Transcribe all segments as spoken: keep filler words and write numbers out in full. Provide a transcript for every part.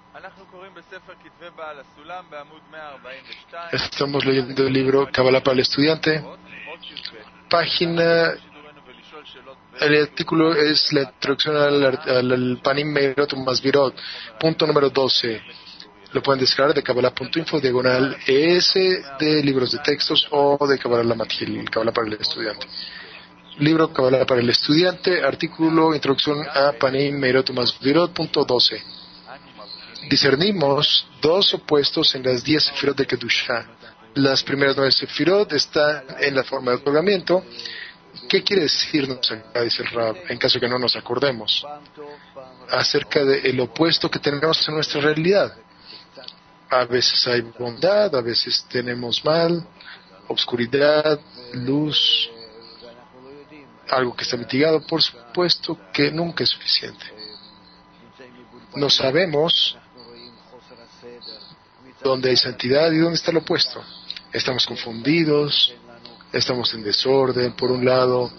Estamos leyendo el libro Kabbalah para el estudiante. Página, el artículo es la introducción al, al, al Panim Meirot Masvirot, punto número doce. Lo pueden descargar de Kabbalah punto info, diagonal E S, de libros de textos o de Kabbalah Lamatgil, Kabbalah para el estudiante. Libro Kabbalah para el estudiante, artículo, introducción a Panim Meirot Masvirot, punto doce. Discernimos dos opuestos en las diez sefirot de Kedushá. Las primeras nueve sefirot están en la forma de otorgamiento. ¿Qué quiere decirnos acá, dice el Rab, en caso que no nos acordemos, acerca del opuesto que tenemos en nuestra realidad? A veces hay bondad, a veces tenemos mal, obscuridad, luz, algo que está mitigado, por supuesto que nunca es suficiente. No sabemos dónde hay santidad y dónde está el opuesto. Estamos confundidos, estamos en desorden, por un lado,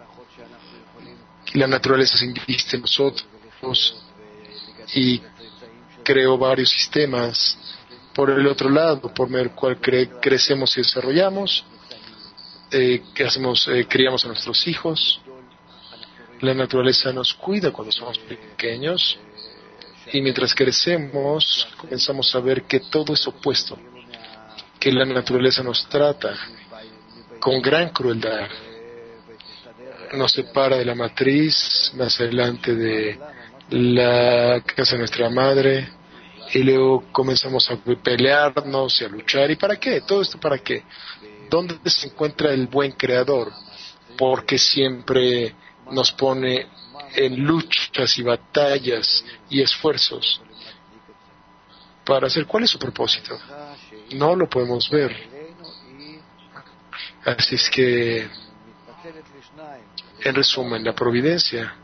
la naturaleza se inviste en nosotros y creó varios sistemas. Por el otro lado, por el cual cre- crecemos y desarrollamos, eh, que hacemos, eh, criamos a nuestros hijos. La naturaleza nos cuida cuando somos pequeños y mientras crecemos comenzamos a ver que todo es opuesto, que la naturaleza nos trata con gran crueldad, nos separa de la matriz, más adelante de la casa de nuestra madre, y luego comenzamos a pelearnos y a luchar. ¿Y para qué? ¿Todo esto para qué? ¿Dónde se encuentra el buen creador? Porque siempre nos pone en luchas y batallas y esfuerzos para hacer. ¿Cuál es su propósito? No lo podemos ver. Así es que, en resumen, la providencia,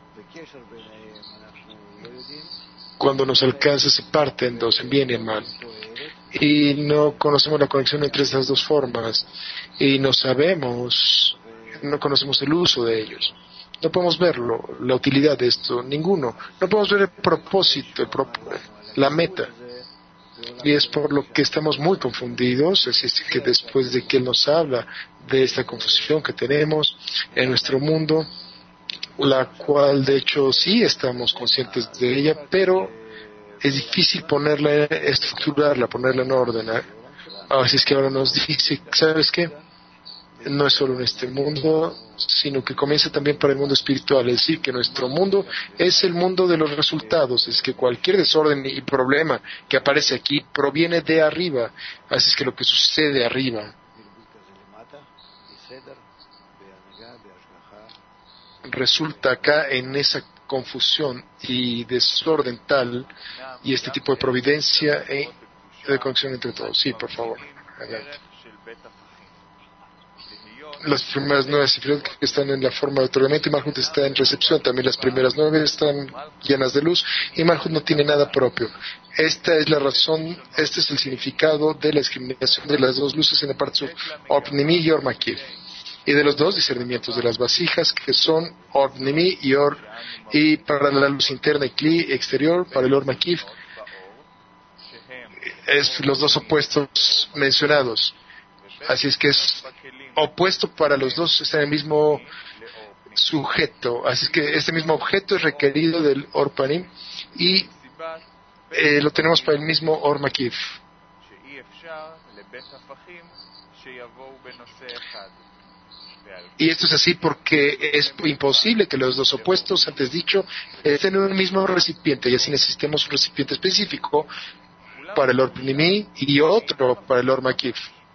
cuando nos alcanza, se parte en dos, en bien y en mal. Y no conocemos la conexión entre estas dos formas. Y no sabemos, no conocemos el uso de ellos. No podemos verlo, la utilidad de esto, ninguno. No podemos ver el propósito, el prop- la meta. Y es por lo que estamos muy confundidos. Así es que después de que Él nos habla de esta confusión que tenemos en nuestro mundo, la cual de hecho sí estamos conscientes de ella, pero es difícil ponerla, estructurarla, ponerla en orden. Así es que ahora nos dice, ¿sabes qué? No es solo en este mundo, sino que comienza también para el mundo espiritual. Es decir, que nuestro mundo es el mundo de los resultados. Es que cualquier desorden y problema que aparece aquí proviene de arriba. Así es que lo que sucede arriba resulta acá en esa confusión y desorden tal, y este tipo de providencia e de conexión entre todos. Sí, por favor, adelante. Las primeras nueve sefirot que están en la forma de otorgamiento y Malhut está en recepción. También las primeras nueve están llenas de luz y Malhut no tiene nada propio. Esta es la razón, este es el significado de la discriminación de las dos luces en el Parzuf, Or-Pnimi y Or-Makiv, y de los dos discernimientos de las vasijas que son Or-Pnimi y Or, y para la luz interna y Kli exterior, para el Or-Makiv, es los dos opuestos mencionados. Así es que es opuesto para los dos, está en el mismo sujeto. Así es que este mismo objeto es requerido del Or Panim y eh, lo tenemos para el mismo Or Makiv. Y esto es así porque es imposible que los dos opuestos, antes dicho, estén en un mismo recipiente, y así necesitamos un recipiente específico para el Or Pnimi y otro para el Or Makiv.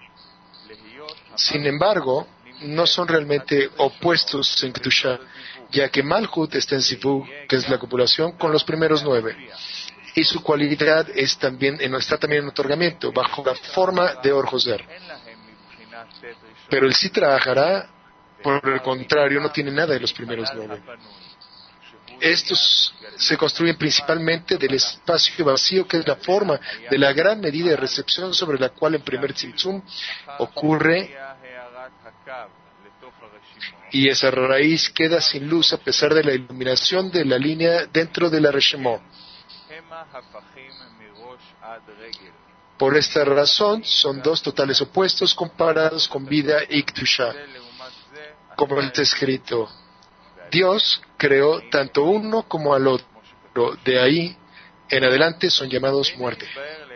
Sin embargo, no son realmente opuestos en Kedushá, ya que Malhut está en Sivug, que es la copulación, con los primeros nueve, y su cualidad es también, está también en otorgamiento, bajo la forma de Or Joser. Pero él sí trabajará, por el contrario, no tiene nada de los primeros nueve. Estos se construyen principalmente del espacio vacío, que es la forma de la gran medida de recepción sobre la cual en primer tzimtzum ocurre, y esa raíz queda sin luz a pesar de la iluminación de la línea dentro de la Reshemot. Por esta razón, son dos totales opuestos comparados con vida y Kedusha. Como está escrito, Dios creó tanto uno como al otro. De ahí en adelante son llamados muerte.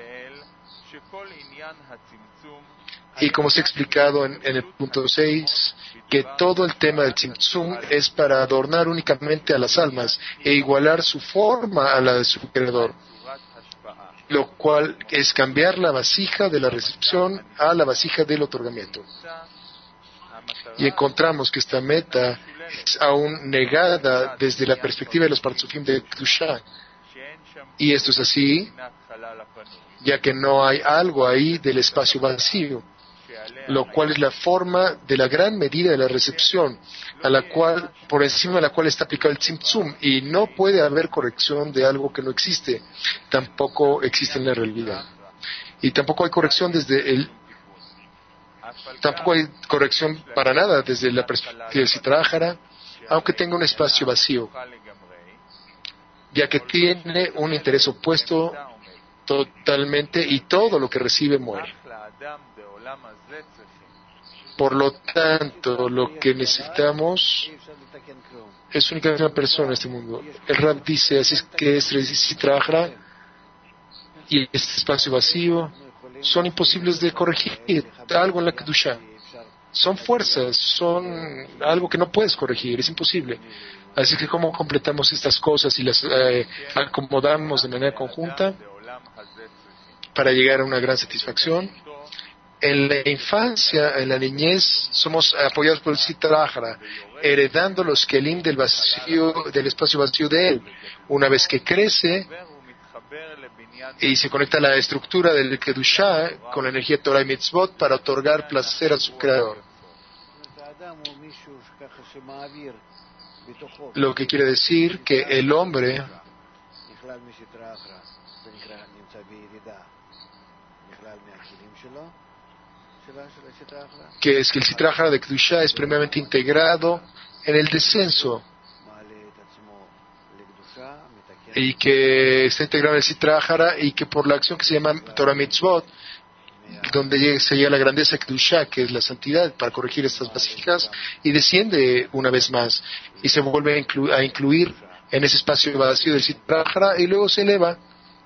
Y como se ha explicado en, en el punto seis, que todo el tema del Tzimtzum es para adornar únicamente a las almas e igualar su forma a la de su creador, lo cual es cambiar la vasija de la recepción a la vasija del otorgamiento. Y encontramos que esta meta es aún negada desde la perspectiva de los Partzufim de Kedusha. Y esto es así, ya que no hay algo ahí del espacio vacío, lo cual es la forma de la gran medida de la recepción, a la cual, por encima de la cual está aplicado el Tzimtzum, y no puede haber corrección de algo que no existe, tampoco existe en la realidad. Y tampoco hay corrección desde el tampoco hay corrección para nada desde la perspectiva del Sitra Achra, aunque tenga un espacio vacío, ya que tiene un interés opuesto totalmente y todo lo que recibe muere. Por lo tanto, lo que necesitamos es únicamente una persona en este mundo. El Rab dice, así es que es Sitra Achra y este espacio vacío son imposibles de corregir. Algo en la Kedusha. Son fuerzas, son algo que no puedes corregir, es imposible. Así que cómo completamos estas cosas y las eh, acomodamos de manera conjunta para llegar a una gran satisfacción. En la infancia, en la niñez, somos apoyados por el Sitra Achra, heredando los kelim del vacío, del espacio vacío de él. Una vez que crece y se conecta a la estructura del Kedusha con la energía Torah y Mitzvot para otorgar placer a su creador. Lo que quiere decir que el hombre que es que el Sitra Achra de Kedusha es primeramente integrado en el descenso y que está integrado en el Sitra Achra y que por la acción que se llama Torah Mitzvot, donde llega, se llega a la grandeza de Kedusha, que es la santidad, para corregir estas vasijas, y desciende una vez más y se vuelve a, inclu- a incluir en ese espacio vacío del Sitra Achra y luego se eleva,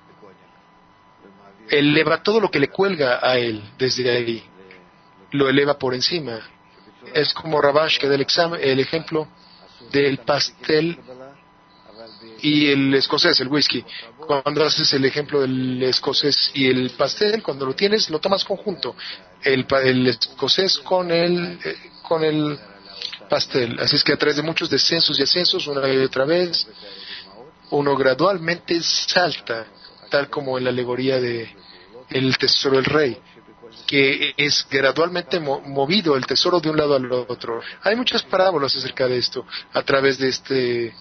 eleva todo lo que le cuelga a él desde ahí, lo eleva por encima. Es como Rabash que da el, examen, el ejemplo del pastel y el escocés, el whisky. Cuando haces el ejemplo del escocés y el pastel, cuando lo tienes, lo tomas conjunto. El, el escocés con el, eh, con el pastel. Así es que a través de muchos descensos y ascensos, una y otra vez, uno gradualmente salta, tal como en la alegoría de el tesoro del rey, que es gradualmente mo- movido el tesoro de un lado al otro. Hay muchas parábolas acerca de esto, a través de este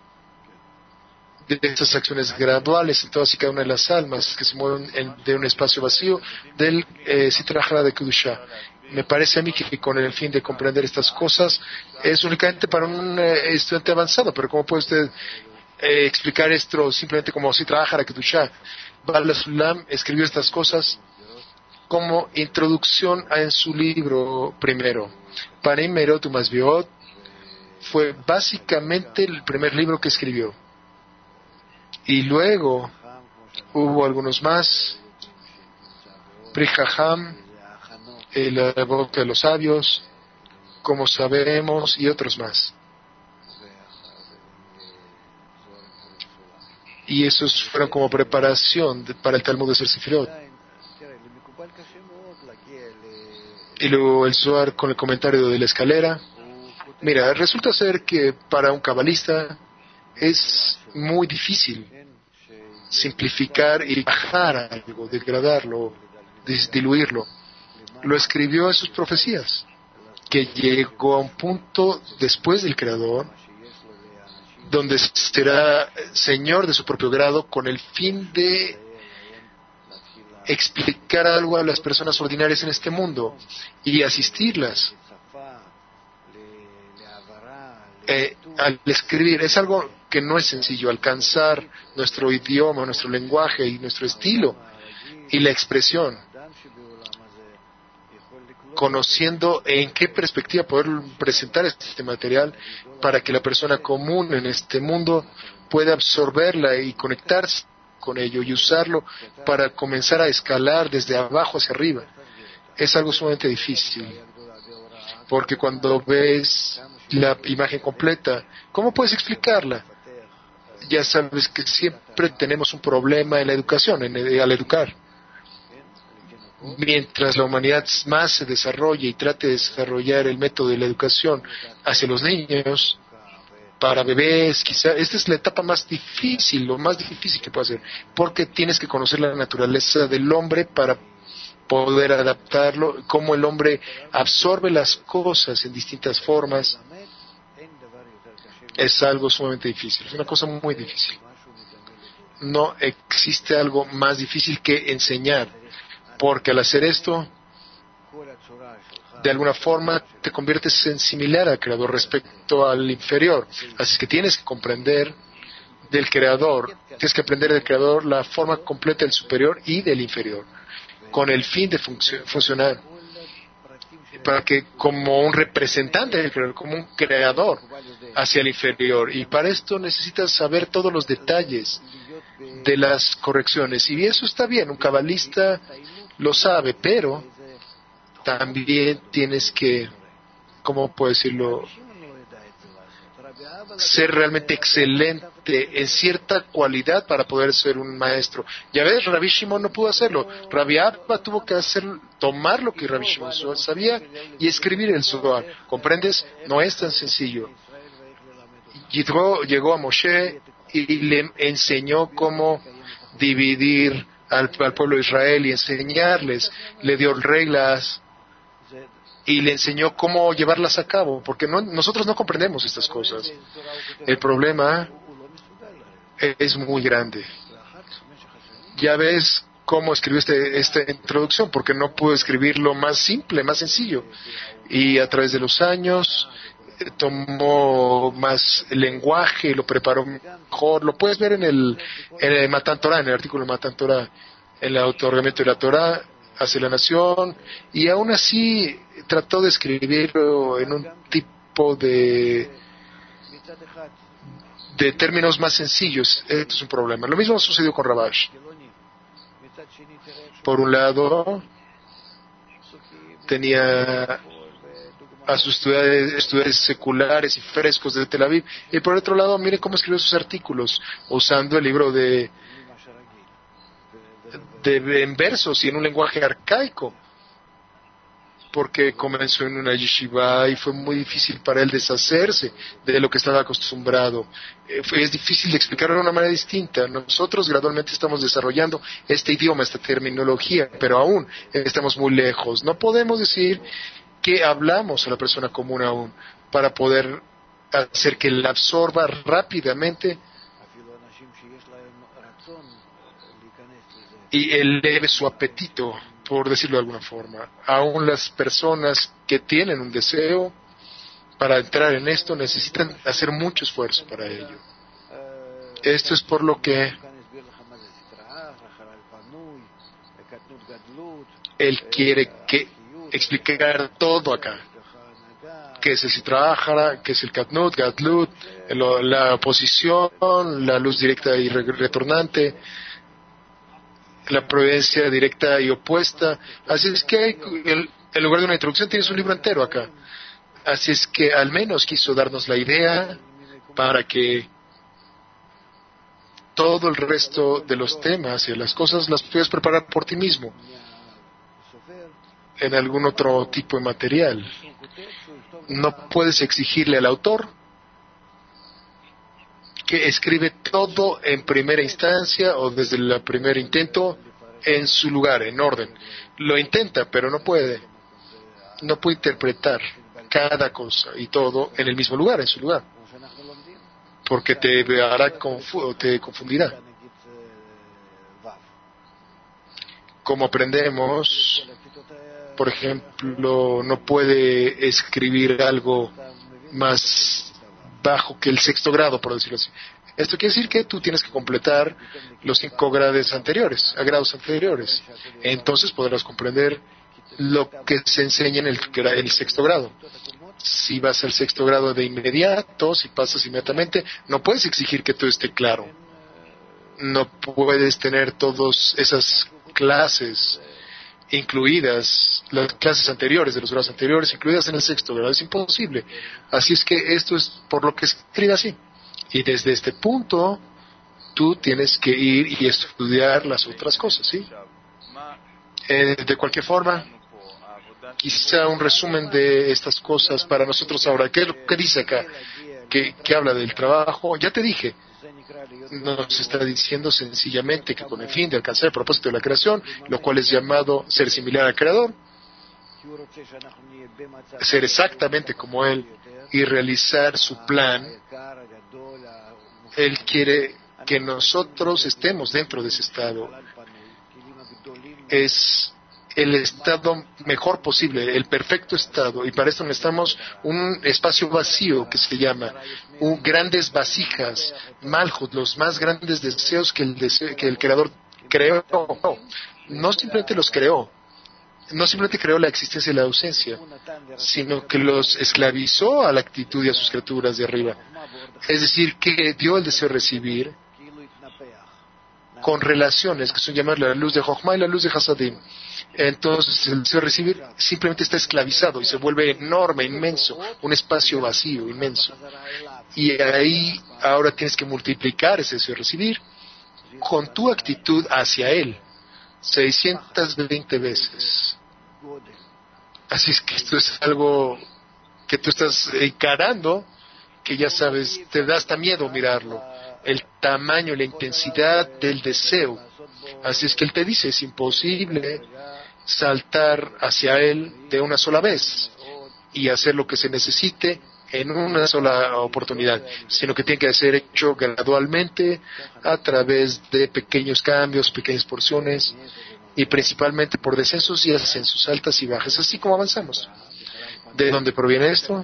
de estas acciones graduales en todas y cada una de las almas que se mueven en, de un espacio vacío del eh, Sitra Achra de Kedusha. Me parece a mí que con el fin de comprender estas cosas es únicamente para un eh, estudiante avanzado, pero ¿cómo puede usted eh, explicar esto simplemente como Sitra Achra de Kedusha? Baal Sulam escribió estas cosas como introducción a, en su libro primero. Panim Merot Umasbiot fue básicamente el primer libro que escribió. Y luego hubo algunos más, Pri Hacham, la boca de los sabios, como sabemos, y otros más. Y esos fueron como preparación de, para el Talmud de Ser Sefirot. Y luego el Zohar con el comentario de la escalera. Mira, resulta ser que para un cabalista es muy difícil simplificar y bajar algo, degradarlo, diluirlo. Lo escribió en sus profecías, que llegó a un punto después del Creador, donde será Señor de su propio grado, con el fin de explicar algo a las personas ordinarias en este mundo y asistirlas. Eh, al escribir, es algo que no es sencillo alcanzar nuestro idioma, nuestro lenguaje y nuestro estilo y la expresión, conociendo en qué perspectiva poder presentar este material para que la persona común en este mundo pueda absorberla y conectarse con ello y usarlo para comenzar a escalar desde abajo hacia arriba. Es algo sumamente difícil, porque cuando ves la imagen completa, ¿cómo puedes explicarla? Ya sabes que siempre tenemos un problema en la educación, en, al educar. Mientras la humanidad más se desarrolle y trate de desarrollar el método de la educación hacia los niños, para bebés, quizá, esta es la etapa más difícil, lo más difícil que puede hacer, porque tienes que conocer la naturaleza del hombre para poder adaptarlo, cómo el hombre absorbe las cosas en distintas formas. Es algo sumamente difícil, es una cosa muy difícil. No existe algo más difícil que enseñar, porque al hacer esto, de alguna forma te conviertes en similar al creador respecto al inferior. Así que tienes que comprender del creador, tienes que aprender del creador la forma completa del superior y del inferior, con el fin de func- funcionar, para que como un representante del creador, como un creador hacia el inferior. Y para esto necesitas saber todos los detalles de las correcciones. Y eso está bien, un cabalista lo sabe, pero también tienes que, ¿cómo puedo decirlo?, ser realmente excelente en cierta cualidad para poder ser un maestro. Ya ves, Rabbi Shimon no pudo hacerlo. Rabbi Abba tuvo que hacer, tomar lo que Rabbi Shimon sabía y escribir el Zohar. ¿Comprendes? No es tan sencillo. Yitro llegó a Moshe y le enseñó cómo dividir al, al pueblo de Israel y enseñarles. Le dio reglas y le enseñó cómo llevarlas a cabo, porque no, nosotros no comprendemos estas cosas. El problema es muy grande. Ya ves cómo escribió este, esta introducción, porque no pudo escribirlo más simple, más sencillo. Y a través de los años eh, tomó más lenguaje, lo preparó mejor. Lo puedes ver en el, en el Matan Torah, en el artículo Matan Torah, en el otorgamiento de la Torah hacia la nación, y aún así trató de escribirlo en un tipo de de términos más sencillos. Esto es un problema. Lo mismo sucedió con Rabash. Por un lado, tenía a sus estudiantes, estudiantes seculares y frescos de Tel Aviv, y por otro lado, mire cómo escribió sus artículos, usando el libro de de en versos y en un lenguaje arcaico, porque comenzó en una yeshiva y fue muy difícil para él deshacerse de lo que estaba acostumbrado. Eh, fue, es difícil de explicarlo de una manera distinta. Nosotros gradualmente estamos desarrollando este idioma, esta terminología, pero aún estamos muy lejos. No podemos decir que hablamos a la persona común aún, para poder hacer que la absorba rápidamente y eleve su apetito, por decirlo de alguna forma. Aún las personas que tienen un deseo para entrar en esto necesitan hacer mucho esfuerzo para ello. Esto es por lo que él quiere que explicar todo acá. ¿Qué es el Sitra Achra? ¿Qué es el Katnut, Gadlut? La oposición, la luz directa y retornante, la providencia directa y opuesta. Así es que hay, el, en lugar de una introducción tienes un libro entero acá. Así es que al menos quiso darnos la idea para que todo el resto de los temas y las cosas las puedas preparar por ti mismo en algún otro tipo de material. No puedes exigirle al autor que escribe todo en primera instancia o desde el primer intento en su lugar, en orden. Lo intenta, pero no puede. No puede interpretar cada cosa y todo en el mismo lugar, en su lugar, porque te hará confu- te confundirá. Como aprendemos, por ejemplo, no puede escribir algo más bajo que el sexto grado, por decirlo así. Esto quiere decir que tú tienes que completar los cinco grados anteriores, a grados anteriores. Entonces podrás comprender lo que se enseña en el, el sexto grado. Si vas al sexto grado de inmediato, si pasas inmediatamente, no puedes exigir que todo esté claro. No puedes tener todas esas clases incluidas, las clases anteriores de los grados anteriores, incluidas en el sexto grado. Es imposible. Así es que esto es por lo que es escrito así. Y desde este punto, tú tienes que ir y estudiar las otras cosas, ¿sí? Eh, de cualquier forma, quizá un resumen de estas cosas para nosotros ahora. ¿Qué es lo que dice acá? Que, que habla del trabajo. Ya te dije, nos está diciendo sencillamente que con el fin de alcanzar el propósito de la creación, lo cual es llamado ser similar al Creador, ser exactamente como Él y realizar su plan. Él quiere que nosotros estemos dentro de ese estado. Es el estado mejor posible, el perfecto estado, y para esto necesitamos un espacio vacío que se llama un, grandes vasijas, malhut, los más grandes deseos que el, deseo, que el Creador creó. No, no simplemente los creó, no simplemente creó la existencia y la ausencia, sino que los esclavizó a la actitud y a sus criaturas de arriba. Es decir, que dio el deseo de recibir con relaciones que son llamadas la luz de Jochma y la luz de Hasadim. Entonces el deseo de recibir simplemente está esclavizado y se vuelve enorme, inmenso, un espacio vacío, inmenso. Y ahí ahora tienes que multiplicar ese deseo de recibir con tu actitud hacia Él, seiscientas veinte veces. Así es que esto es algo que tú estás encarando, que ya sabes, te da hasta miedo mirarlo, el tamaño, la intensidad del deseo. Así es que Él te dice, es imposible saltar hacia Él de una sola vez y hacer lo que se necesite en una sola oportunidad, sino que tiene que ser hecho gradualmente a través de pequeños cambios, pequeñas porciones, y principalmente por descensos y ascensos, altas y bajas, así como avanzamos. ¿De dónde proviene esto?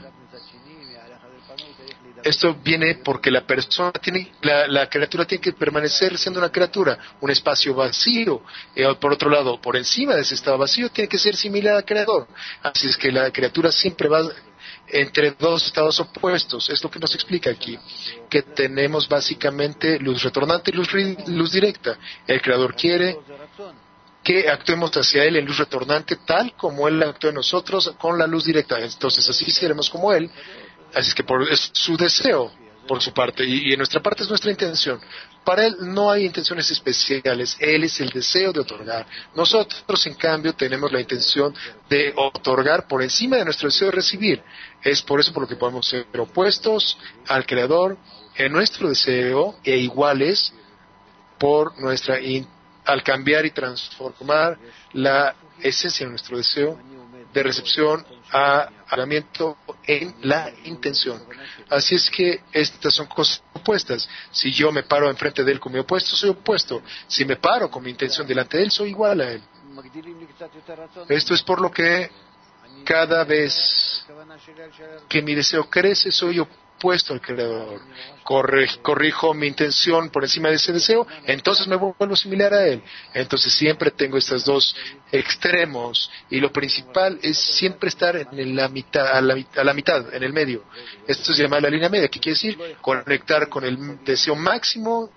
Esto viene porque la persona tiene, la, la criatura tiene que permanecer siendo una criatura, un espacio vacío. Eh, por otro lado, por encima de ese estado vacío tiene que ser similar al Creador. Así es que la criatura siempre va entre dos estados opuestos. Es lo que nos explica aquí, que tenemos básicamente luz retornante y luz, luz directa. El Creador quiere que actuemos hacia Él en luz retornante, tal como Él actúa en nosotros con la luz directa. Entonces, así seremos como Él. Así es que por, es su deseo por su parte, y, y en nuestra parte es nuestra intención. Para Él no hay intenciones especiales, Él es el deseo de otorgar. Nosotros, en cambio, tenemos la intención de otorgar por encima de nuestro deseo de recibir. Es por eso por lo que podemos ser opuestos al Creador en nuestro deseo e iguales por nuestra in, al cambiar y transformar la esencia de nuestro deseo de recepción a hablamiento en la intención. Así es que estas son cosas opuestas. Si yo me paro enfrente de Él con mi opuesto, soy opuesto. Si me paro con mi intención delante de Él, soy igual a Él. Esto es por lo que cada vez que mi deseo crece, soy opuesto al Creador. Corre, corrijo mi intención por encima de ese deseo, entonces me vuelvo similar a Él. Entonces siempre tengo estos dos extremos, y lo principal es siempre estar en la mitad, a, la, a la mitad, en el medio. Esto se llama la línea media, que quiere decir conectar con el deseo máximo,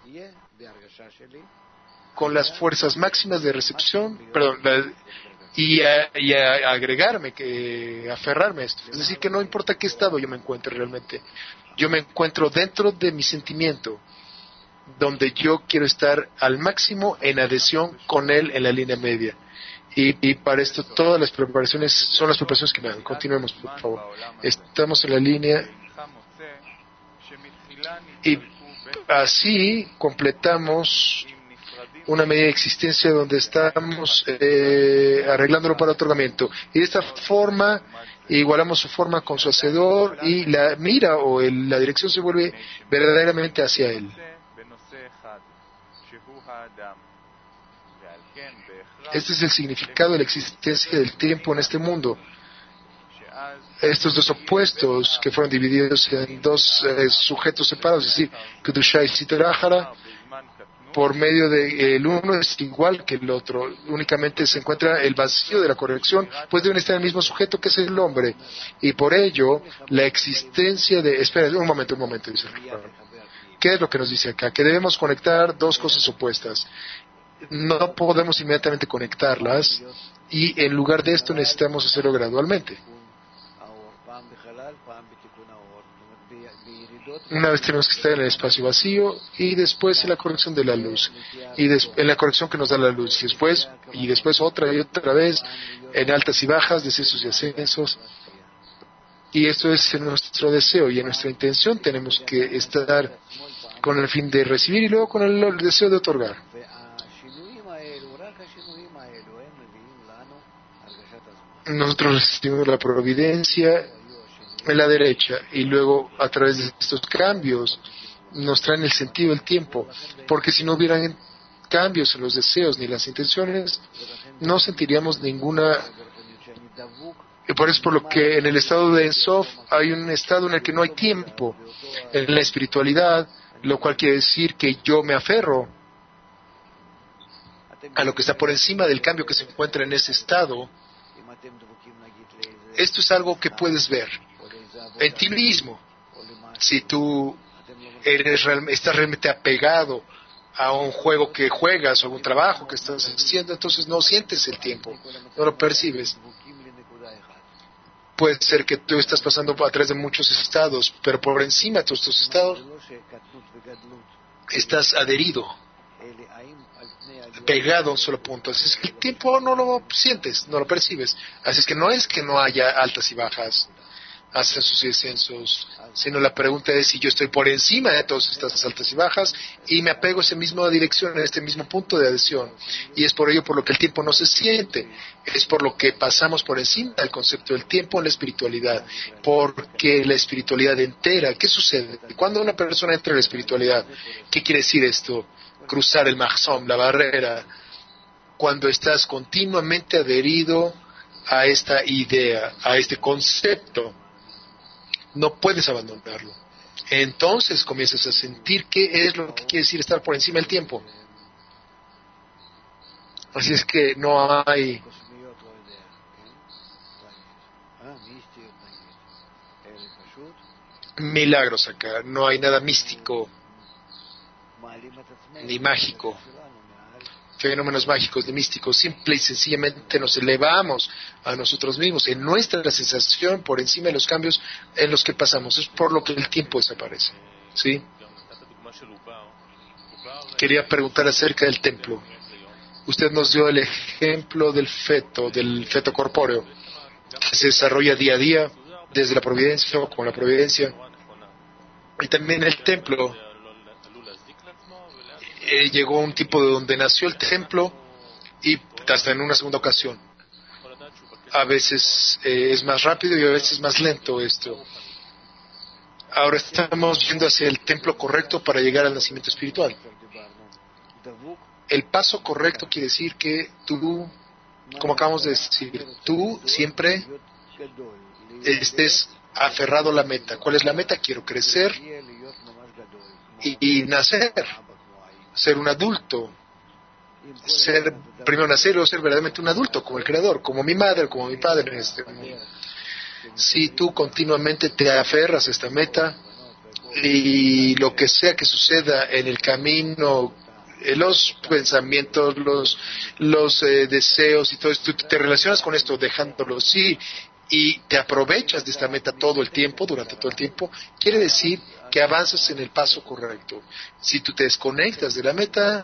con las fuerzas máximas de recepción, perdón, la, y, a, y a agregarme, que aferrarme a esto. Es decir, que no importa qué estado yo me encuentre realmente, yo me encuentro dentro de mi sentimiento, donde yo quiero estar al máximo en adhesión con Él en la línea media. Y, y para esto todas las preparaciones son las preparaciones que me dan. Continuemos, por favor. Estamos en la línea y así completamos una medida de existencia donde estamos eh, arreglándolo para otorgamiento, y de esta forma igualamos su forma con su hacedor, y la mira o el, la dirección se vuelve verdaderamente hacia Él. Este es el significado de la existencia del tiempo en este mundo. estos dos opuestos que fueron divididos en dos eh, sujetos separados, es decir, Kedusha y Sitra Ahara, por medio de el uno es igual que el otro, únicamente se encuentra el vacío de la corrección, pues deben estar en el mismo sujeto que es el hombre, y por ello la existencia de, espera un momento, un momento, dice el Rab. ¿Qué es lo que nos dice acá? Que debemos conectar dos cosas opuestas. No podemos inmediatamente conectarlas, y en lugar de esto necesitamos hacerlo gradualmente. Una vez tenemos que estar en el espacio vacío y después en la corrección de la luz, y des- en la corrección que nos da la luz, y después y después otra y otra vez en altas y bajas, descensos y ascensos. Y esto es en nuestro deseo y en nuestra intención tenemos que estar con el fin de recibir y luego con el, el deseo de otorgar. Nosotros recibimos la providencia en la derecha y luego a través de estos cambios nos traen el sentido del tiempo, porque si no hubieran cambios en los deseos ni las intenciones no sentiríamos ninguna. Y por eso es por lo que en el estado de Ensof hay un estado en el que no hay tiempo en la espiritualidad, lo cual quiere decir que yo me aferro a lo que está por encima del cambio que se encuentra en ese estado. Esto es algo que puedes ver en ti mismo. Si tú eres real, estás realmente apegado a un juego que juegas o a un trabajo que estás haciendo, entonces no sientes el tiempo, no lo percibes. Puede ser que tú estás pasando a través de muchos estados, pero por encima de todos estos estados estás adherido, pegado a un solo punto. Así es que el tiempo no lo sientes, no lo percibes. Así es que no es que no haya altas y bajas, ascensos y descensos, sino la pregunta es si yo estoy por encima de todas estas altas y bajas y me apego a esa misma dirección, a este mismo punto de adhesión, y es por ello por lo que el tiempo no se siente, es por lo que pasamos por encima del concepto del tiempo en la espiritualidad, porque la espiritualidad entera, ¿qué sucede? Cuando una persona entra en la espiritualidad, ¿qué quiere decir esto? Cruzar el mahzom, la barrera, cuando estás continuamente adherido a esta idea, a este concepto, no puedes abandonarlo. Entonces comienzas a sentir qué es lo que quiere decir estar por encima del tiempo. Así es que no hay milagros acá, no hay nada místico ni mágico, fenómenos mágicos ni místicos, simple y sencillamente nos elevamos a nosotros mismos en nuestra sensación por encima de los cambios en los que pasamos. Es por lo que el tiempo desaparece. ¿Sí? Quería preguntar acerca del templo. Usted nos dio el ejemplo del feto, del feto corpóreo, que se desarrolla día a día desde la providencia o con la providencia, y también el templo. Eh, llegó un tipo de donde nació el templo y hasta en una segunda ocasión. A veces eh, es más rápido y a veces más lento esto. Ahora estamos yendo hacia el templo correcto para llegar al nacimiento espiritual. El paso correcto quiere decir que tú, como acabamos de decir, tú siempre estés aferrado a la meta. ¿Cuál es la meta? Quiero crecer y, y nacer, ser un adulto, ser, primero nacer o ser verdaderamente un adulto, como el Creador, como mi madre, como mi padre en este mundo. Si tú continuamente te aferras a esta meta y lo que sea que suceda en el camino, eh, los pensamientos, los, los eh, deseos y todo esto, tú te relacionas con esto dejándolo sí y te aprovechas de esta meta todo el tiempo, durante todo el tiempo, quiere decir que avanzas en el paso correcto. Si tú te desconectas de la meta,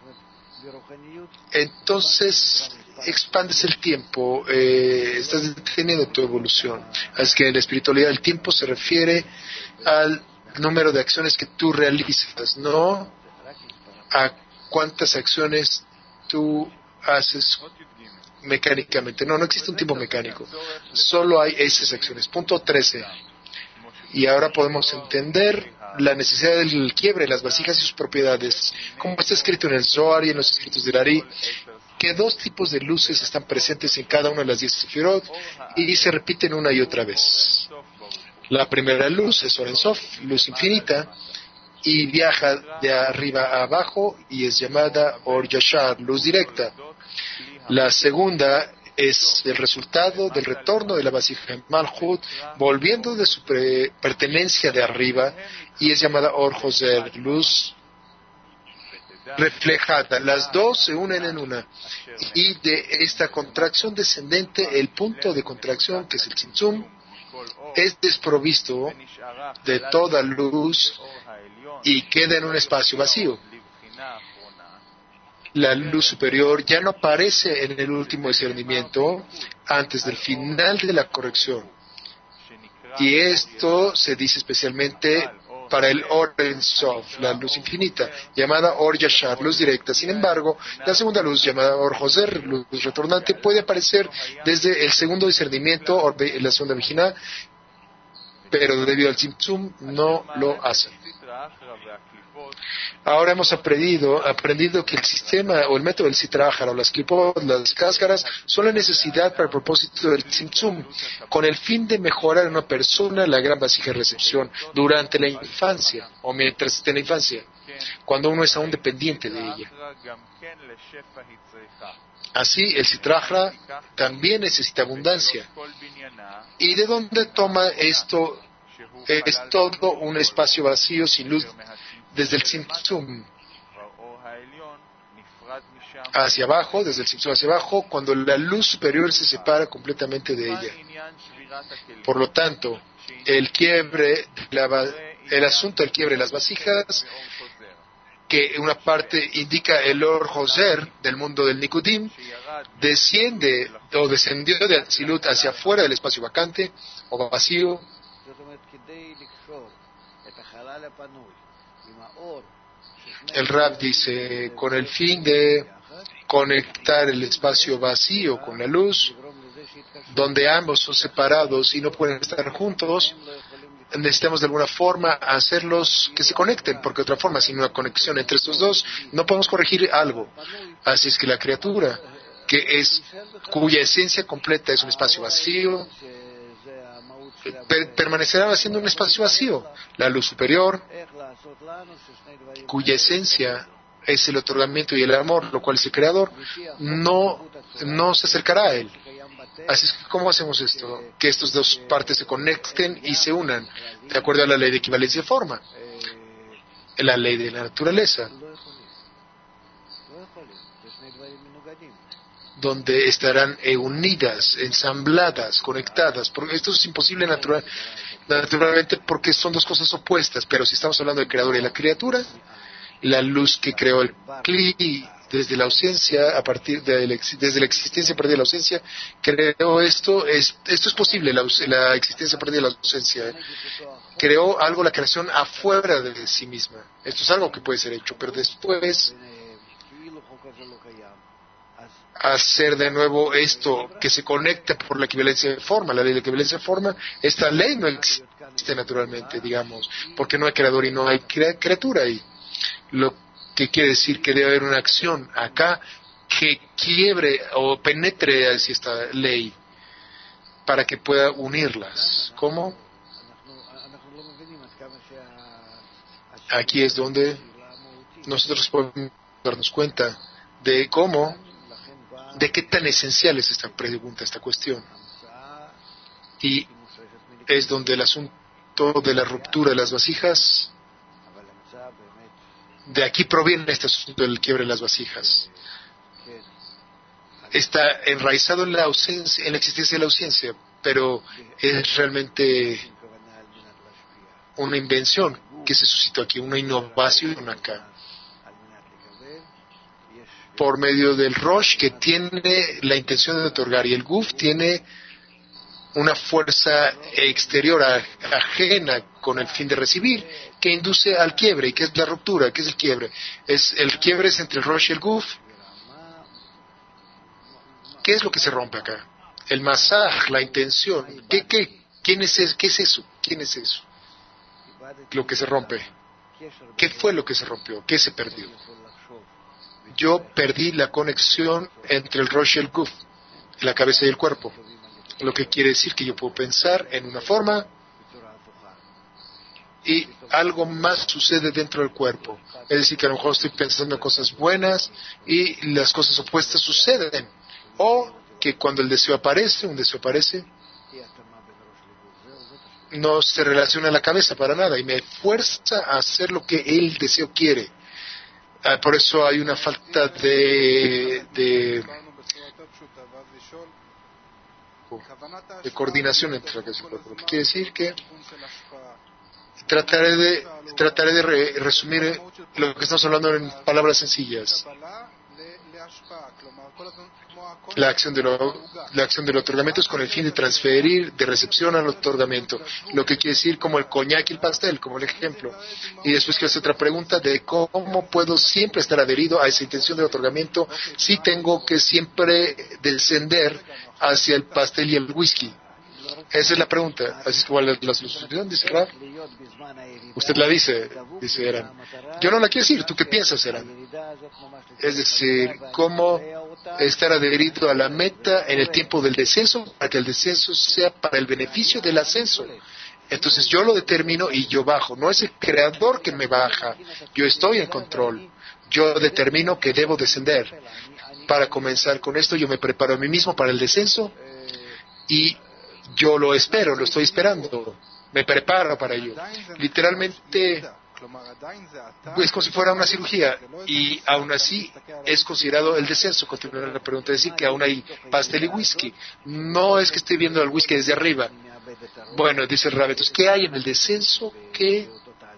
entonces expandes el tiempo, eh, estás deteniendo tu evolución. Así que en la espiritualidad el tiempo se refiere al número de acciones que tú realizas, no a cuántas acciones tú haces mecánicamente. No, no existe un tiempo mecánico, solo hay esas acciones. Punto trece. Y ahora podemos entender la necesidad del quiebre, las vasijas y sus propiedades, como está escrito en el Zohar y en los escritos del Ari, que que dos tipos de luces están presentes en cada una de las diez sefirot y se repiten una y otra vez. La primera luz es Or Ein Sof, luz infinita, y viaja de arriba a abajo y es llamada Or Yashar, luz directa. La segunda es el resultado del retorno de la vasija en Malchut, volviendo de su pre- pertenencia de arriba, y es llamada Or Joser, luz reflejada. Las dos se unen en una, y de esta contracción descendente, el punto de contracción, que es el Tzimtzum, es desprovisto de toda luz y queda en un espacio vacío. La luz superior ya no aparece en el último discernimiento antes del final de la corrección. Y esto se dice especialmente para el Or Ein Sof, la luz infinita, llamada Or Yashar, luz directa. Sin embargo, la segunda luz, llamada Or Joser, luz retornante, puede aparecer desde el segundo discernimiento, Or Be- la segunda Vijina, pero debido al Tzimtzum no lo hacen. Ahora hemos aprendido, aprendido que el sistema o el método del Sitra Achra o las clipot, las cáscaras, son la necesidad para el propósito del Tzimtzum, con el fin de mejorar a una persona la gran vasija de recepción durante la infancia o mientras esté en la infancia, cuando uno es aún dependiente de ella. Así, el Sitra Achra también necesita abundancia. ¿Y de dónde toma esto? Es todo un espacio vacío sin luz desde el Tzimtzum hacia abajo, desde el Tzimtzum hacia abajo, cuando la luz superior se separa completamente de ella. Por lo tanto, el quiebre, la, el asunto del quiebre de las vasijas, que una parte indica el Or Joser del mundo del Nikudim, desciende o descendió de Atzilut hacia afuera del espacio vacante o vacío. El Rab dice, con el fin de conectar el espacio vacío con la luz, donde ambos son separados y no pueden estar juntos, necesitamos de alguna forma hacerlos que se conecten, porque de otra forma, sin una conexión entre estos dos, no podemos corregir algo. Así es que la criatura, que es, cuya esencia completa es un espacio vacío, per- permanecerá siendo un espacio vacío. La luz superior, cuya esencia es el otorgamiento y el amor, lo cual es el creador, no, no se acercará a él. Así es que, ¿cómo hacemos esto? Que estas dos partes se conecten y se unan, de acuerdo a la ley de equivalencia de forma, la ley de la naturaleza, donde estarán unidas, ensambladas, conectadas. Porque esto es imposible natural, naturalmente porque son dos cosas opuestas, pero si estamos hablando del creador y la criatura, la luz que creó el Kli desde la ausencia, a partir de la, desde la existencia a partir de la ausencia, creó esto, es, esto es posible, la, la existencia a partir de la ausencia. Creó algo, la creación afuera de sí misma. Esto es algo que puede ser hecho, pero después hacer de nuevo esto que se conecta por la equivalencia de forma, la ley de la equivalencia de forma, esta ley no existe naturalmente, digamos, porque no hay creador y no hay crea- criatura ahí. Lo que quiere decir que debe haber una acción acá que quiebre o penetre hacia esta ley para que pueda unirlas. ¿Cómo? Aquí es donde nosotros podemos darnos cuenta de cómo, de qué tan esencial es esta pregunta, esta cuestión. Y es donde el asunto de la ruptura de las vasijas, de aquí proviene este asunto del quiebre de las vasijas. Está enraizado en la ausencia, en la existencia de la ausencia, pero es realmente una invención que se suscitó aquí, una innovación acá, por medio del Rosh, que tiene la intención de otorgar, y el Guf tiene una fuerza exterior a, ajena con el fin de recibir, que induce al quiebre. ¿Y qué es la ruptura? ¿Qué es el quiebre? Es el quiebre es entre el Rosh y el Guf. ¿Qué es lo que se rompe acá? El masaj, la intención. ¿Qué, qué, quién es eso? ¿Qué es eso? ¿Quién es eso? Lo que se rompe. ¿Qué fue lo que se rompió? ¿Qué se perdió? yo perdí la conexión entre el Rosh y el Guf, la cabeza y el cuerpo. Lo que quiere decir que yo puedo pensar en una forma y algo más sucede dentro del cuerpo. Es decir, que a lo mejor estoy pensando en cosas buenas y las cosas opuestas suceden. O que cuando el deseo aparece, un deseo aparece, no se relaciona a la cabeza para nada y me fuerza a hacer lo que el deseo quiere. Ah, por eso hay una falta de, de, de coordinación entre la cabeza y el cuerpo. Lo que quiere decir que trataré de, trataré de re, resumir lo que estamos hablando en palabras sencillas. La acción, de lo, la acción del otorgamiento es con el fin de transferir de recepción al otorgamiento, lo que quiere decir como el coñac y el pastel, como el ejemplo. Y después que hace otra pregunta de cómo puedo siempre estar adherido a esa intención de otorgamiento si tengo que siempre descender hacia el pastel y el whisky. Esa es la pregunta. Así es como la, la solución, dice Rav. Usted la dice, dice Eran. Yo no la quiero decir, ¿tú qué piensas, Eran? Es decir, cómo estar adherido a la meta en el tiempo del descenso, para que el descenso sea para el beneficio del ascenso. Entonces yo lo determino y yo bajo. No es el creador que me baja, yo estoy en control. Yo determino que debo descender. Para comenzar con esto, yo me preparo a mí mismo para el descenso y yo lo espero, lo estoy esperando, me preparo para ello. Literalmente es como si fuera una cirugía y aún así es considerado el descenso. Continuar la pregunta, decir que aún hay pastel y whisky. No es que estoy viendo el whisky desde arriba. Bueno, dice el Rab, entonces, ¿qué hay en el descenso que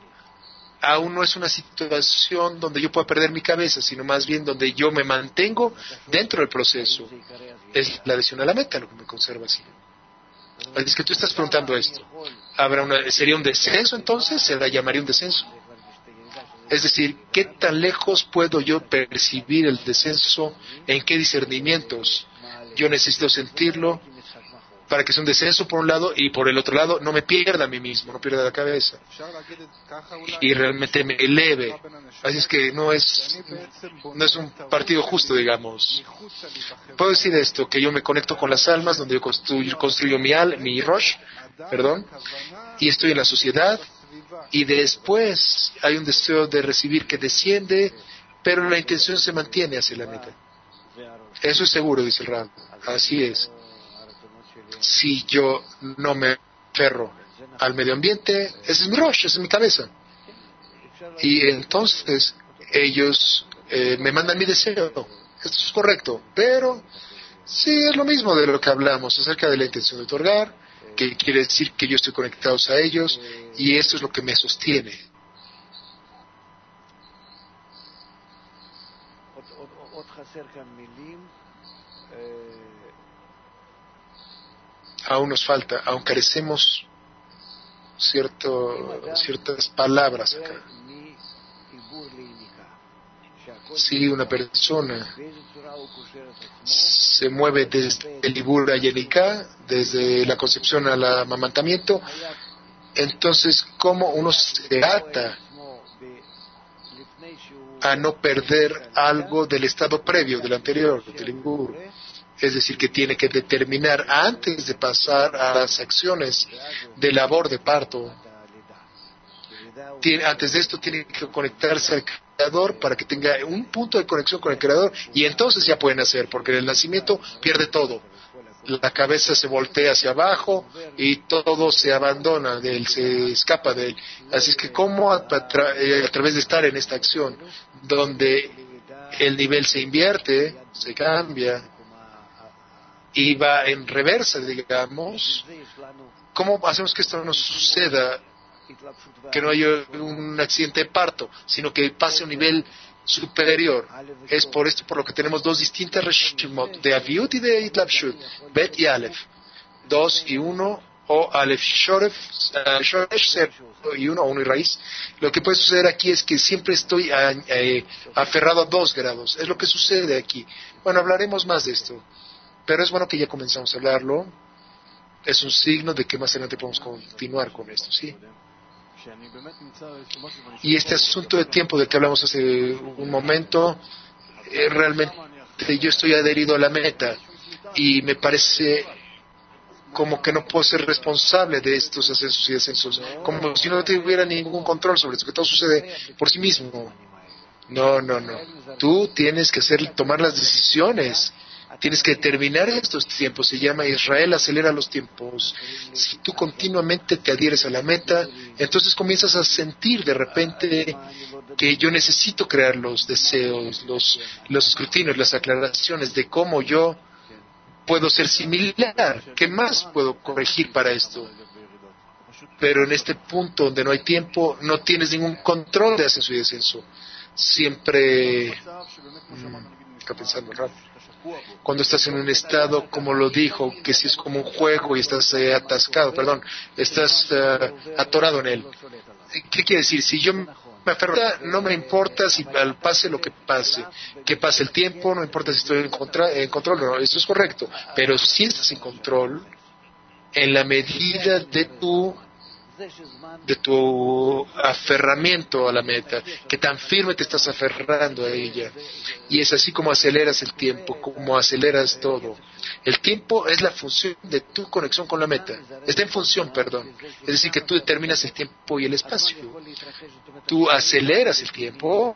aún no es una situación donde yo pueda perder mi cabeza, sino más bien donde yo me mantengo dentro del proceso? Es la adhesión a la meta lo que me conserva así. Es que tú estás preguntando esto. ¿Habrá una, ¿Sería un descenso entonces? ¿Se la llamaría un descenso? Es decir, ¿qué tan lejos puedo yo percibir el descenso? ¿En qué discernimientos? Yo necesito sentirlo para que sea un descenso por un lado y por el otro lado no me pierda a mí mismo, no pierda la cabeza y realmente me eleve. Así es que no es no es un partido justo, digamos. Puedo decir esto, que yo me conecto con las almas donde yo construyo, construyo mi al, mi Rosh, perdón, y estoy en la sociedad y después hay un deseo de recibir que desciende, pero la intención se mantiene hacia la meta. Eso es seguro, dice el Rab. Así es. Si yo no me aferro al medio ambiente, ese es mi Rosh, esa es mi cabeza. Y entonces ellos eh, me mandan mi deseo. Esto es correcto, pero sí es lo mismo de lo que hablamos acerca de la intención de otorgar, que quiere decir que yo estoy conectado a ellos y esto es lo que me sostiene. Aún nos falta, aún carecemos cierto, ciertas palabras acá. Si una persona se mueve desde el Ibur a Yenika, desde la concepción al amamantamiento, entonces ¿cómo uno se ata a no perder algo del estado previo, del anterior, del Ibur? Es decir, que tiene que determinar antes de pasar a las acciones de labor de parto. Tiene, antes de esto tiene que conectarse al Creador para que tenga un punto de conexión con el Creador y entonces ya pueden hacer, porque en el nacimiento pierde todo. La cabeza se voltea hacia abajo y todo se abandona de él, se escapa de él. Así es que cómo a, a, tra- eh, a través de estar en esta acción donde el nivel se invierte, se cambia y va en reversa, digamos, ¿cómo hacemos que esto no suceda? Que no haya un accidente de parto, sino que pase a un nivel superior. Es por esto por lo que tenemos dos distintas reshimot, de Aviut y de Itlapshut, Bet y Aleph, dos y uno, o Aleph Shoref, uh, Shoresh, cero y uno, o uno y raíz. Lo que puede suceder aquí es que siempre estoy a, eh, aferrado a dos grados, es lo que sucede aquí. Bueno, hablaremos más de esto, pero es bueno que ya comenzamos a hablarlo. Es un signo de que más adelante podemos continuar con esto, ¿sí? Y este asunto de tiempo del que hablamos hace un momento, eh, realmente yo estoy adherido a la meta y me parece como que no puedo ser responsable de estos ascensos y descensos, como si no tuviera ningún control sobre esto, que todo sucede por sí mismo. No, no, no. Tú tienes que hacer, tomar las decisiones. Tienes que determinar estos tiempos. Se llama Israel acelera los tiempos. Si tú continuamente te adhieres a la meta, entonces comienzas a sentir de repente que yo necesito crear los deseos, los, los escrutinios, las aclaraciones de cómo yo puedo ser similar. ¿Qué más puedo corregir para esto? Pero en este punto donde no hay tiempo, no tienes ningún control de ascenso y descenso. Siempre mmm, está pensando rápido. Cuando estás en un estado, como lo dijo, que si es como un juego y estás eh, atascado, perdón, estás uh, atorado en él. ¿Qué quiere decir? Si yo me aferro, no me importa si pase lo que pase, que pase el tiempo, no importa si estoy en, contra, en control o no, eso es correcto, pero si estás en control, en la medida de tu de tu aferramiento a la meta, que tan firme te estás aferrando a ella, y es así como aceleras el tiempo, como aceleras todo. El tiempo es la función de tu conexión con la meta, está en función, perdón, es decir, que tú determinas el tiempo y el espacio, tú aceleras el tiempo,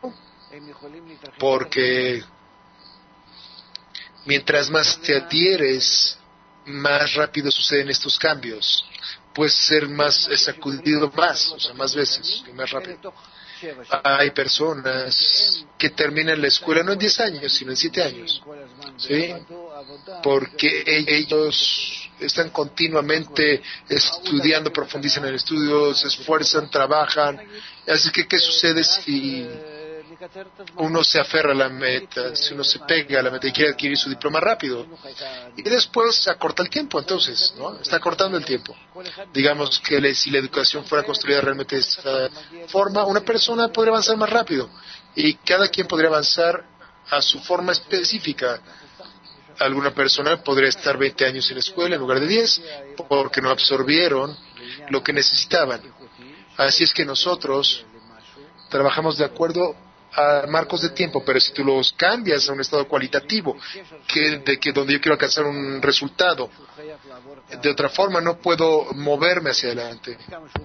porque mientras más te adhieres, más rápido suceden estos cambios. Puedes ser más sacudido más, o sea, más veces, más rápido. Hay personas que terminan la escuela no en diez años, sino en siete años, ¿sí? Porque ellos están continuamente estudiando, profundizan en el estudio, se esfuerzan, trabajan. Así que, ¿qué sucede si uno se aferra a la meta, si uno se pega a la meta y quiere adquirir su diploma rápido? Y después acorta el tiempo, entonces, ¿no? Está acortando el tiempo. Digamos que le, si la educación fuera construida realmente de esta forma, una persona podría avanzar más rápido y cada quien podría avanzar a su forma específica. Alguna persona podría estar veinte años en la escuela en lugar de diez porque no absorbieron lo que necesitaban. Así es que nosotros trabajamos de acuerdo a marcos de tiempo, pero si tú los cambias a un estado cualitativo, que de que donde yo quiero alcanzar un resultado, de otra forma no puedo moverme hacia adelante.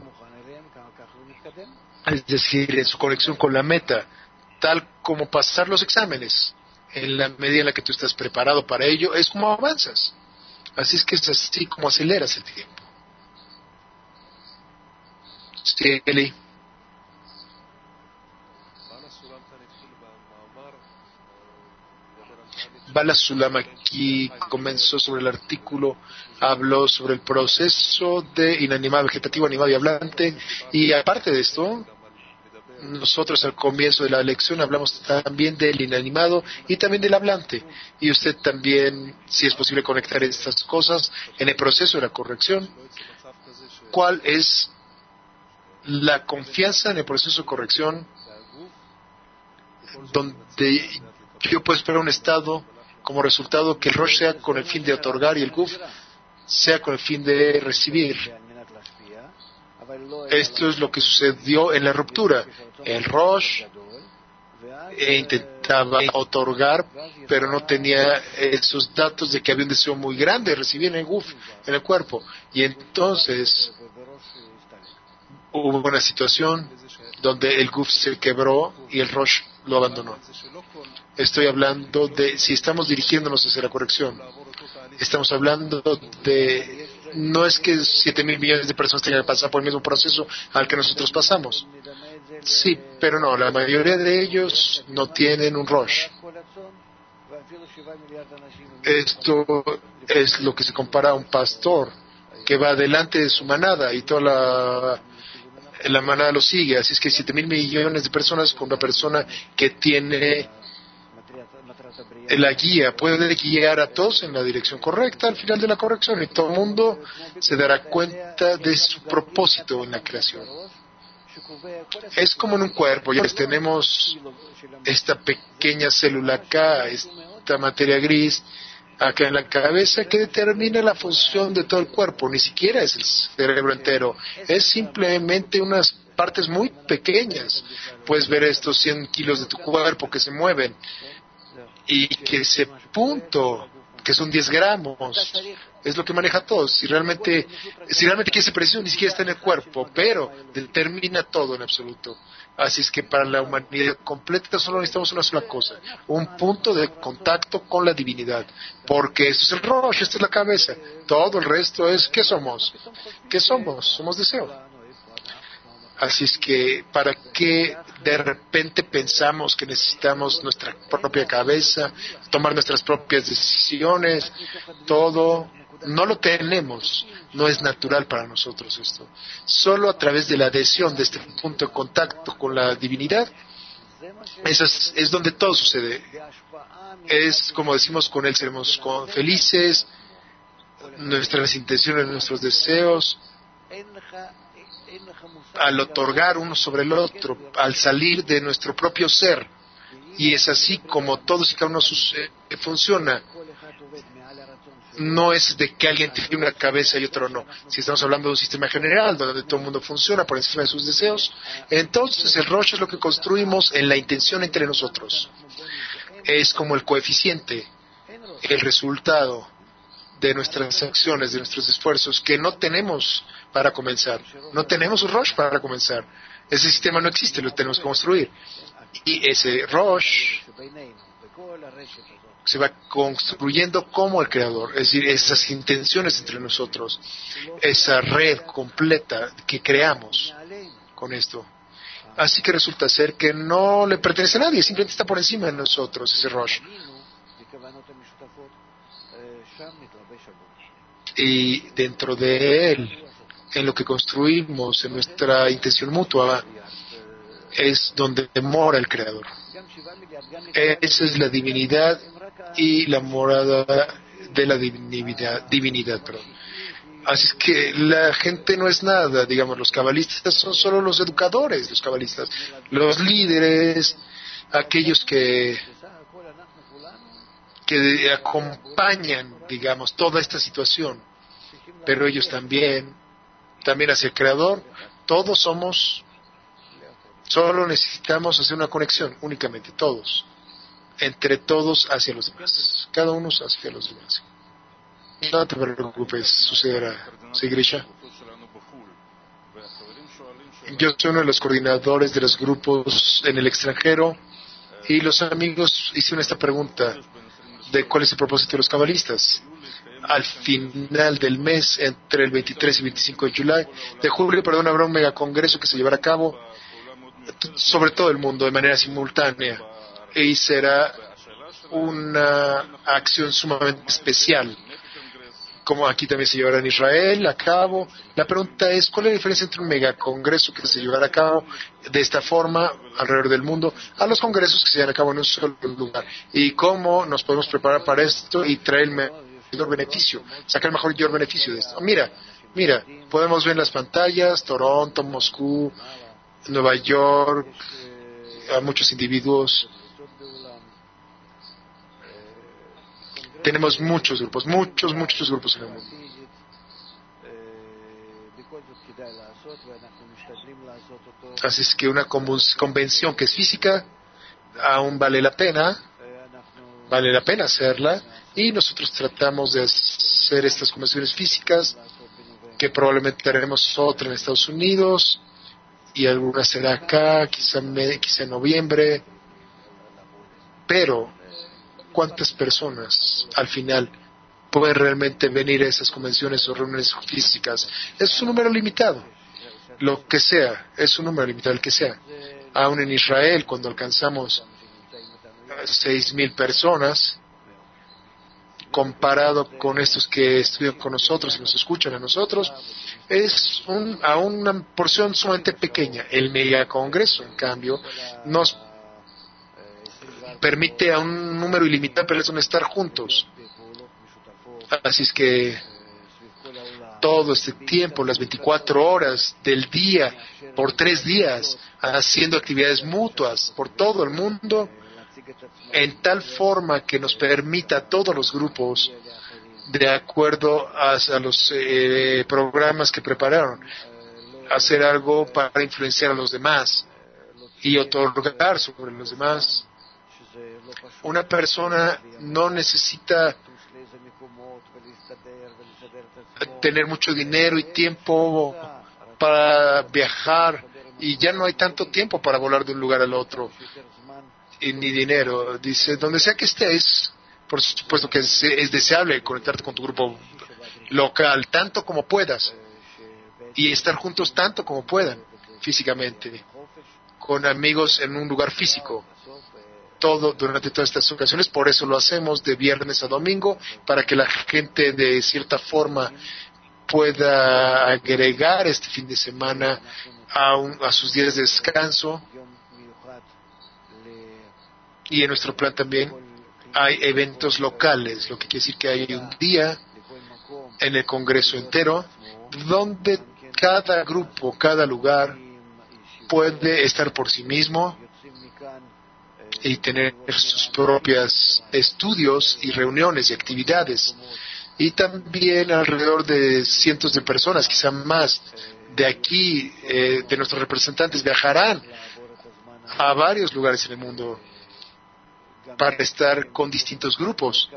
Es decir, en su conexión con la meta, tal como pasar los exámenes, en la medida en la que tú estás preparado para ello, es como avanzas. Así es que es así como aceleras el tiempo. Sí, Eli. Bala Sulam aquí comenzó sobre el artículo, habló sobre el proceso de inanimado, vegetativo, animado y hablante, y aparte de esto, nosotros al comienzo de la lección hablamos también del inanimado y también del hablante, y usted también, si es posible conectar estas cosas en el proceso de la corrección, ¿cuál es la confianza en el proceso de corrección donde yo puedo esperar un estado como resultado que el Rosh sea con el fin de otorgar y el Guf sea con el fin de recibir? Esto es lo que sucedió en la ruptura. El Rosh intentaba otorgar, pero no tenía esos datos de que había un deseo muy grande de recibir en el Guf, en el cuerpo. Y entonces hubo una situación donde el Guf se quebró y el Rosh lo abandonó. Estoy hablando de si estamos dirigiéndonos hacia la corrección. Estamos hablando de, no es que siete mil millones de personas tengan que pasar por el mismo proceso al que nosotros pasamos. Sí, pero no, la mayoría de ellos no tienen un Rosh. Esto es lo que se compara a un pastor que va delante de su manada y toda la, la manada lo sigue. Así es que siete mil millones de personas con una persona que tiene la guía, puede guiar a todos en la dirección correcta al final de la corrección, y todo el mundo se dará cuenta de su propósito en la creación. Es como en un cuerpo, ya tenemos esta pequeña célula acá, esta materia gris acá en la cabeza que determina la función de todo el cuerpo. Ni siquiera es el cerebro entero, es simplemente unas partes muy pequeñas. Puedes ver estos cien kilos de tu cuerpo que se mueven. y que ese punto, que son diez gramos, es lo que maneja todo. Si realmente, si realmente quiere esa precisión, ni siquiera está en el cuerpo, pero determina todo en absoluto. Así es que para la humanidad completa solo necesitamos una sola cosa, un punto de contacto con la divinidad, porque eso es el Rosh, esta es la cabeza. Todo el resto es, ¿qué somos? ¿Qué somos? Somos deseo. Así es que, ¿para qué de repente pensamos que necesitamos nuestra propia cabeza, tomar nuestras propias decisiones? Todo no lo tenemos, no es natural para nosotros esto. Solo a través de la adhesión de este punto de contacto con la divinidad, eso es, es donde todo sucede. Es como decimos, con él seremos felices, nuestras intenciones, nuestros deseos, al otorgar uno sobre el otro, al salir de nuestro propio ser, y es así como todos y cada uno sucede, funciona. No es de que alguien tiene una cabeza y otro no. Si estamos hablando de un sistema general donde todo el mundo funciona por encima de sus deseos, entonces el Rosh es lo que construimos en la intención entre nosotros. Es como el coeficiente, el resultado de nuestras acciones, de nuestros esfuerzos, que no tenemos para comenzar. No tenemos un Rosh para comenzar. Ese sistema no existe, lo tenemos que construir. Y ese Rosh se va construyendo como el Creador, es decir, esas intenciones entre nosotros, esa red completa que creamos con esto. Así que resulta ser que no le pertenece a nadie, simplemente está por encima de nosotros ese Rosh. Y dentro de él, en lo que construimos, en nuestra intención mutua, es donde mora el Creador. Esa es la divinidad y la morada de la divinidad, divinidad, perdón. Así es que la gente no es nada, digamos, los cabalistas son solo los educadores, los cabalistas, los líderes, aquellos que que acompañan, digamos, toda esta situación, pero ellos también, también hacia el Creador, todos somos, solo necesitamos hacer una conexión, únicamente, todos, entre todos hacia los demás, cada uno hacia los demás. No te preocupes, sucederá. ¿Sí, Grisha? Yo soy uno de los coordinadores de los grupos en el extranjero y los amigos hicieron esta pregunta de cuál es el propósito de los cabalistas. Al final del mes, entre el veintitrés y veinticinco de julio, de julio, perdón, habrá un megacongreso que se llevará a cabo sobre todo el mundo de manera simultánea y será una acción sumamente especial, como aquí también se llevará en Israel a cabo. La pregunta es, ¿cuál es la diferencia entre un megacongreso que se llevará a cabo de esta forma alrededor del mundo a los congresos que se llevan a cabo en un solo lugar? ¿Y cómo nos podemos preparar para esto y traer el mayor beneficio, sacar el mejor beneficio de esto? Mira, mira, podemos ver en las pantallas Toronto, Moscú, Nueva York, a muchos individuos. Tenemos muchos grupos, muchos, muchos grupos en el mundo. Así es que una convención que es física aún vale la pena, vale la pena hacerla, y nosotros tratamos de hacer estas convenciones físicas, que probablemente haremos otra en Estados Unidos, y alguna será acá, quizá, me, quizá en noviembre, pero ¿cuántas personas al final pueden realmente venir a esas convenciones o reuniones físicas? Es un número limitado, lo que sea, es un número limitado, el que sea. Aún en Israel, cuando alcanzamos seis mil personas, comparado con estos que estudian con nosotros y nos escuchan a nosotros, es un, a una porción sumamente pequeña. El megacongreso, en cambio, nos permite a un número ilimitado de personas estar juntos. Así es que todo este tiempo, las veinticuatro horas del día, por tres días, haciendo actividades mutuas por todo el mundo, en tal forma que nos permita a todos los grupos, de acuerdo a, a los eh, programas que prepararon, hacer algo para influenciar a los demás y otorgar sobre los demás Una persona no necesita tener mucho dinero y tiempo para viajar, y ya no hay tanto tiempo para volar de un lugar al otro, y ni dinero. Dice, donde sea que estés, por supuesto que es, es deseable conectarte con tu grupo local tanto como puedas y estar juntos tanto como puedan físicamente, con amigos en un lugar físico, todo durante todas estas ocasiones. Por eso lo hacemos de viernes a domingo, para que la gente de cierta forma pueda agregar este fin de semana a, un, a sus días de descanso. Y en nuestro plan también hay eventos locales, lo que quiere decir que hay un día en el Congreso entero donde cada grupo, cada lugar puede estar por sí mismo y tener sus propios estudios y reuniones y actividades. Y también alrededor de cientos de personas, quizá más, de aquí, eh, de nuestros representantes, viajarán a varios lugares en el mundo para estar con distintos grupos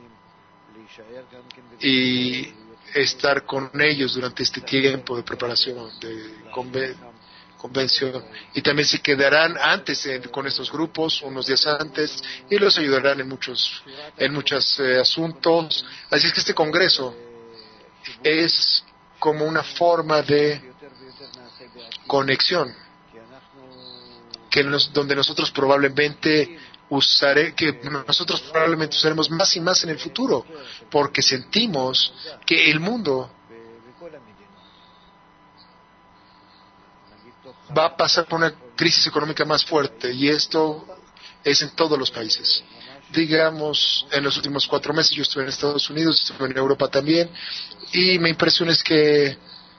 y estar con ellos durante este tiempo de preparación, de conven- convención. Y también se quedarán antes en, con estos grupos, unos días antes, y los ayudarán en muchos en muchos eh, asuntos. Así es que este congreso es como una forma de conexión que nos, donde nosotros probablemente usaré, que nosotros probablemente usaremos más y más en el futuro, porque sentimos que el mundo va a pasar por una crisis económica más fuerte, y esto es en todos los países. Digamos, en los últimos cuatro meses yo estuve en Estados Unidos, estuve en Europa también, y mi impresión es que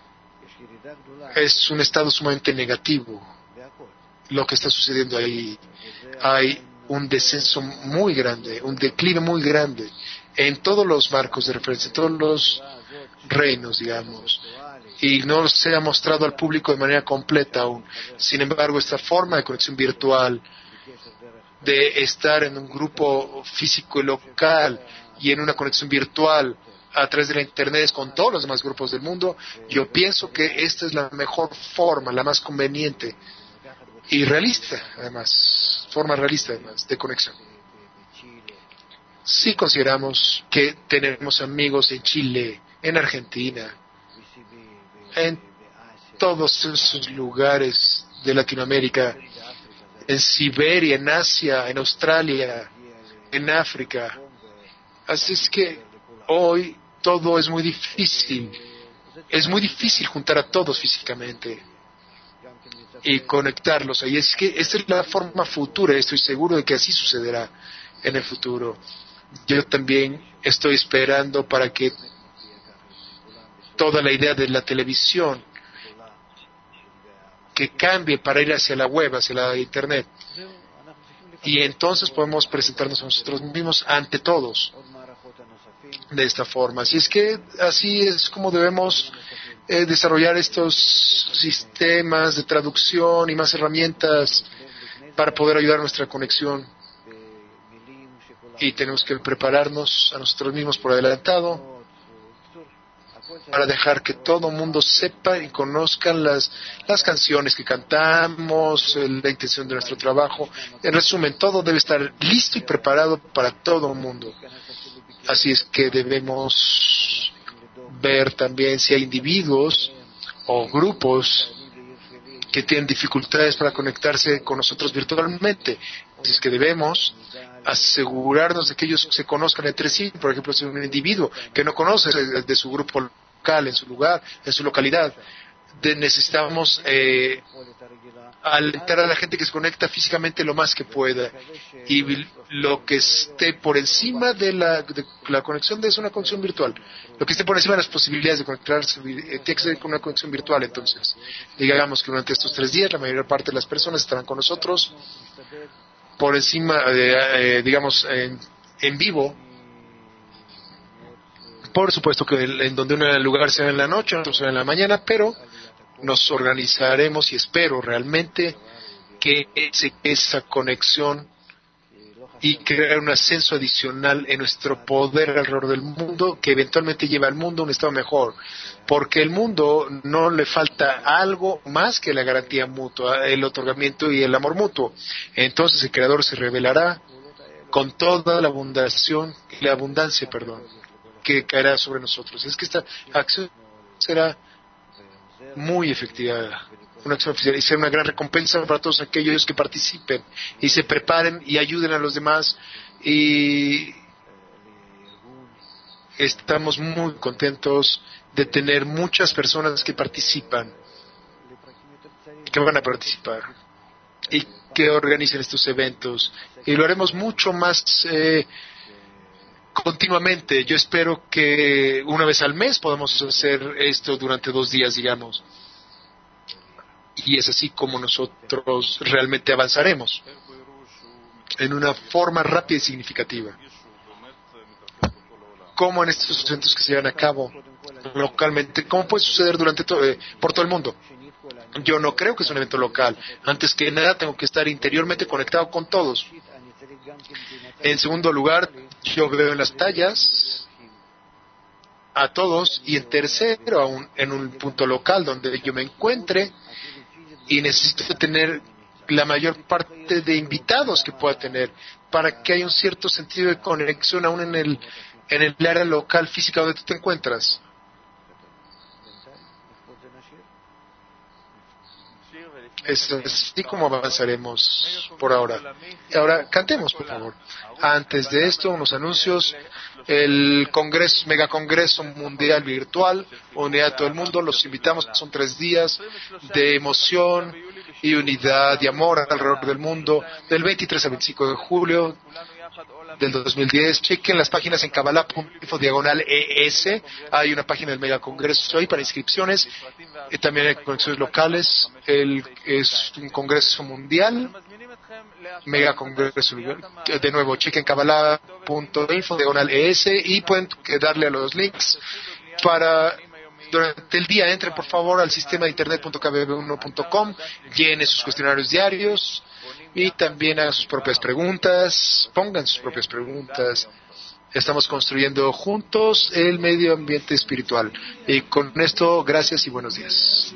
es un estado sumamente negativo lo que está sucediendo ahí. Hay un descenso muy grande, un declive muy grande en todos los marcos de referencia, en todos los reinos, digamos, y no se ha mostrado al público de manera completa aún. Sin embargo, esta forma de conexión virtual, de estar en un grupo físico y local y en una conexión virtual a través de la internet con todos los demás grupos del mundo, yo pienso que esta es la mejor forma, la más conveniente y realista, además, forma realista además de conexión. Si consideramos que tenemos amigos en Chile, en Argentina, en todos esos lugares de Latinoamérica, en Siberia, en Asia, en Australia, en África. Así es que hoy todo es muy difícil. Es muy difícil juntar a todos físicamente y conectarlos. Y es que esta es la forma futura. Estoy seguro de que así sucederá en el futuro. Yo también estoy esperando para que toda la idea de la televisión que cambie para ir hacia la web, hacia la internet, y entonces podemos presentarnos a nosotros mismos ante todos de esta forma. Así es que así es como debemos eh, desarrollar estos sistemas de traducción y más herramientas para poder ayudar a nuestra conexión, y tenemos que prepararnos a nosotros mismos por adelantado para dejar que todo el mundo sepa y conozcan las, las canciones que cantamos, la intención de nuestro trabajo. En resumen, todo debe estar listo y preparado para todo el mundo. Así es que debemos ver también si hay individuos o grupos que tienen dificultades para conectarse con nosotros virtualmente. Así es que debemos asegurarnos de que ellos se conozcan entre sí. Por ejemplo, si un individuo que no conoce de su grupo local, en su lugar, en su localidad, de necesitamos eh, alentar a la gente que se conecta físicamente lo más que pueda, y lo que esté por encima de la, de la conexión es una conexión virtual. Lo que esté por encima de las posibilidades de conectarse eh, tiene que ser con una conexión virtual. Entonces, digamos que durante estos tres días la mayor parte de las personas estarán con nosotros por encima, de, eh, digamos, en, en vivo. Por supuesto que en donde un lugar sea en la noche, otro sea en la mañana, pero nos organizaremos y espero realmente que ese, esa conexión y crear un ascenso adicional en nuestro poder alrededor del mundo que eventualmente lleva al mundo a un estado mejor, porque el mundo no le falta algo más que la garantía mutua, el otorgamiento y el amor mutuo. Entonces el Creador se revelará con toda la abundación, la abundancia, perdón, que caerá sobre nosotros. Es que esta acción será muy efectiva, una acción oficial, y será una gran recompensa para todos aquellos que participen y se preparen y ayuden a los demás, y estamos muy contentos de tener muchas personas que participan, que van a participar y que organicen estos eventos, y lo haremos mucho más eh, continuamente. Yo espero que una vez al mes podamos hacer esto durante dos días, digamos, y es así como nosotros realmente avanzaremos en una forma rápida y significativa, como en estos eventos que se llevan a cabo localmente, como puede suceder durante to- eh, por todo el mundo. Yo no creo que es un evento local. Antes que nada tengo que estar interiormente conectado con todos. En segundo lugar, yo veo en las tallas a todos, y en tercero, aún en un punto local donde yo me encuentre, y necesito tener la mayor parte de invitados que pueda tener para que haya un cierto sentido de conexión aún en el en el área local física donde tú te encuentras. Es así como avanzaremos por ahora. Ahora cantemos, por favor. Antes de esto, unos anuncios. El congreso, megacongreso mundial virtual, unidad a todo el mundo, los invitamos. Son tres días de emoción y unidad y amor alrededor del mundo, del veintitrés al veinticinco de julio del dos mil diez. Chequen las páginas en kabbalah punto info diagonal E S. Hay una página del megacongreso ahí para inscripciones. Y también hay conexiones locales. El, es un congreso mundial, megacongreso. De nuevo, chequen kabbalah punto info diagonal E S y pueden darle a los links para durante el día. Entren por favor al sistema de internet punto k b b uno punto com, llenen sus cuestionarios diarios y también hagan sus propias preguntas, pongan sus propias preguntas. Estamos construyendo juntos el medio ambiente espiritual. Y con esto, gracias y buenos días.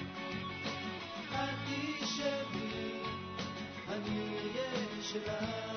שלה